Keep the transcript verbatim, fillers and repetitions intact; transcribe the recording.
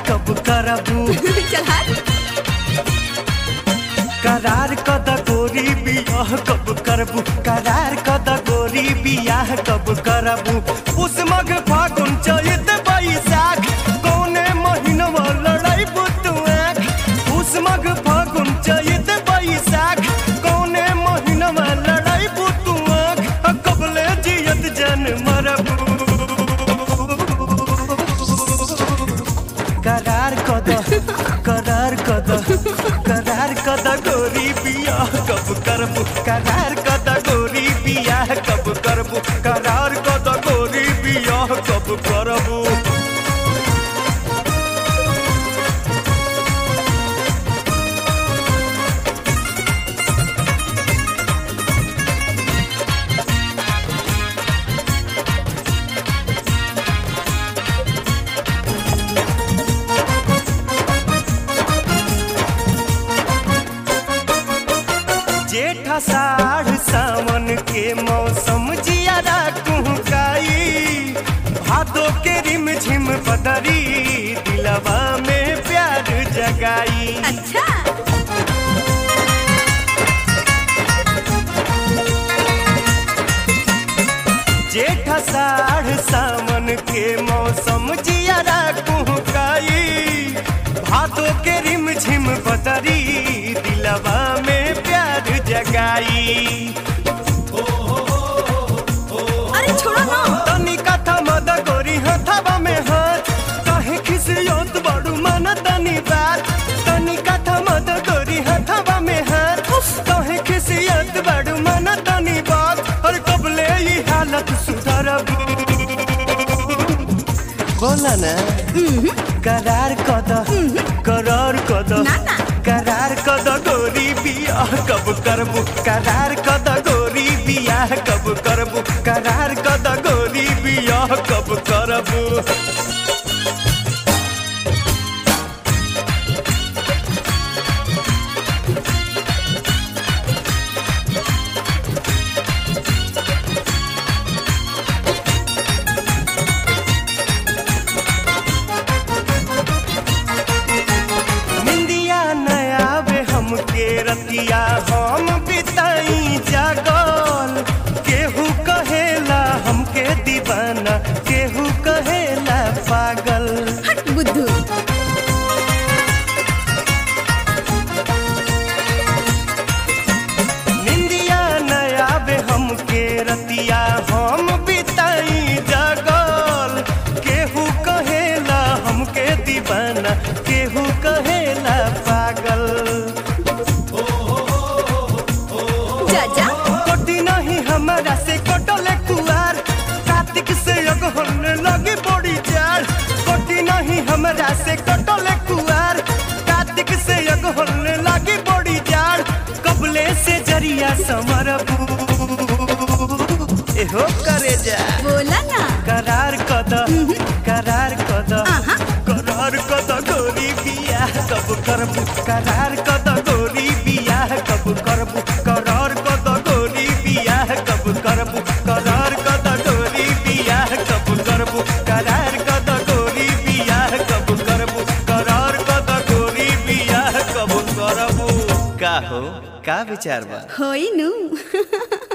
कब करबू चल हट। करार कद गोरी बियाह कब करबू करार कद गोरी बियाह कब करबू उस मग फागुन चैत बैसाख कौने महीनवा लड़ाई बुतुआख उस मग फागुन चैत बैसाख कौने महीनवा लड़ाई बुतुआख कबले जियत जन मरबू करार कद करार कद करार कद गोरी बियाह कब करबू करार कद गोरी बियाह कब करबू करार कद गोरी बियाह कब करबू जेठ आषाढ़ सावन के मौसम जियारा कुहकाई भादों के रिम झिम बदरी दिलवा में प्यार जगाई अच्छा जेठ आषाढ़ सावन के मौसम जियारा कुहकाई भादों के रिम झिम बदरी दिलवा में प्यार जगाई अरे छोड़ो ना तनी कथा मद गोरी हथवा में हाथ काहे खिसियत बड़ू मन तनी बात तनी कथा मद गोरी हथवा में हाथ काहे खिसियत बड़ू मन तनी बात और कबले ये हालत सुधरबू बोला ना करार कद करार कद ना ना करार कद गोरी बियाह कब करबू करार कद गोरी बियाह कब करबू करार कद गोरी बियाह कब करबू के रतिया हम बिताई जागल केहू कहेला हमके दीवाना केहू कहेला पागल हट बुद्धू निंदिया नया बे हमके रतिया हम बिताई जागल केहू कहेला हमके दीवाना केहू कहेला पागल हमरा से कटले कुआर कार्तिक से अगहन लगी बड़ी चार कोटी नहीं हमरा से कटले कुआर कार्तिक से अगहन लगी बड़ी चार कबले से जरिया समरबू एहो करे जा बोला ना करार कद करार कद करार कद गोरी बियाह कब करबू करार कद गोरी बियाह कब करबू करार कद गोरी बियाह कब करबू करार कद गोरी बियाह कब करबू करार कद गोरी बियाह कब करबू करार कद गोरी बियाह कब करबू का हो का विचार बा होई नु